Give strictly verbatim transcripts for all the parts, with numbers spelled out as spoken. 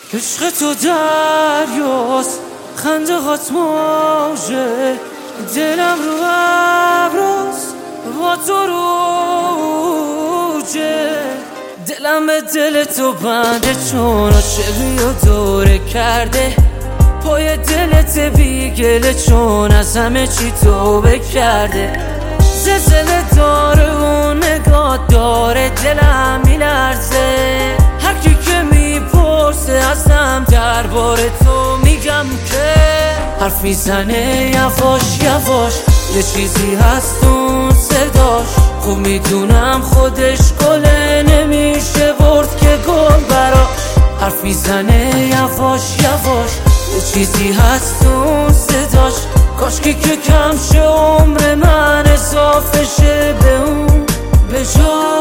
عشق تو دریاست، خنده هات موجه، دلم رو ابراست با تو روجه. دلم به دل تو بنده چون عاشقی و دوره کرده، پای دلت بیگله چون از همه چی توبه کرده. زلزله داره و نگاه داره، دلم میلرزه هر کی که میپرسه ازم درباره تو میگم که حرف میزنه یواش یواش، یه چیزی هست اون صداش. خوب میدونم خودش گله نمیشه برد که گل براش. حرف میزنه یواش یواش، یه چیزی هست اون صداش. کاشکی که کم شه عمر من اضافه شه به اون به جا.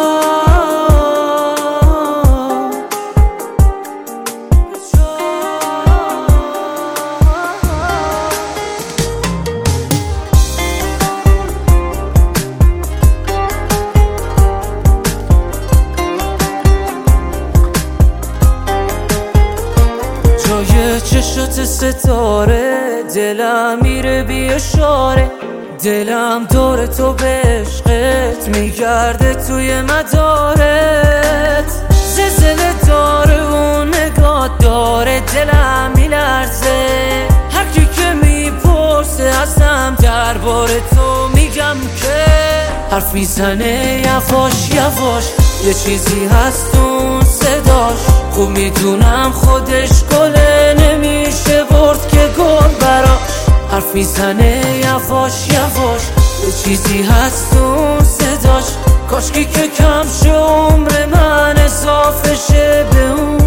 جای چشات ستاره دلم میره بی اشاره، دلم دور تو به عشقت میگرده توی مدارت. زلزله داره و نگاه داره، دلم میلرزه هر کی که میپرسه ازم درباره تو میگم که حرف میزنه یواش یواش، یه چیزی هست اون صداش. خوب میدونم خودش گله نمیشه برد که گل براش. حرف میزنه یواش یواش، یه چیزی هست اون صداش. کاشکی که کم شه عمر من اضافه شه به اون